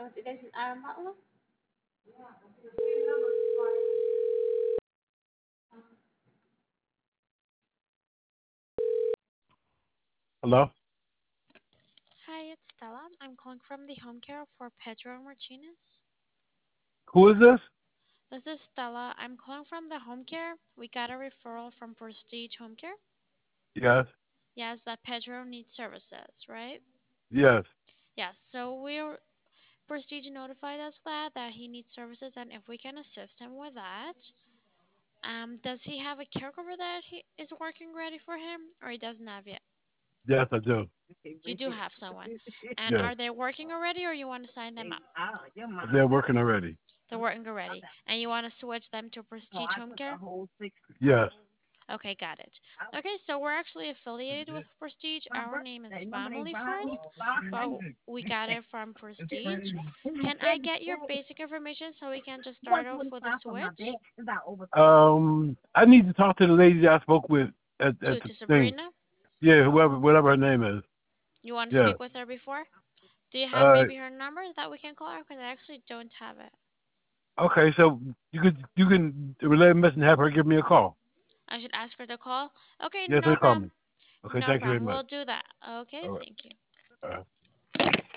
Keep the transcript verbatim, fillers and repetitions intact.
Hello? Hi, it's Stella. I'm calling from the home care for Pedro Martinez. Who is this? This is Stella. I'm calling from the home care. We got a referral from Prestige Home Care. Yes. Yes, that Pedro needs services, right? Yes. Yes, so we're Prestige notified us that that he needs services and if we can assist him with that. Um, does he have a caregiver that he is working ready for him or he doesn't have yet? Yes, I do. You do have someone. And Yes. are they working already or you want to sign them up? They're working already. They're working already. And you want to switch them to Prestige Home Care? Yes. Okay, got it. Okay, so we're actually affiliated with Prestige. Our name is Family First, but we got it from Prestige. Can I get your basic information so we can just start off with a switch? Um, I need to talk to the lady that I spoke with at, at To the to thing. Sabrina? Yeah, whoever, whatever her name is. You want to Yeah. speak with her before? Do you have Uh, maybe her number that we can call her? Because I actually don't have it. okay, so you could you can relay a message and have her give me a call. I should ask her to call? Okay, Yes, no they call problem. me. Okay, No thank you very problem. much. We'll do that. Okay, All right. thank you. All right.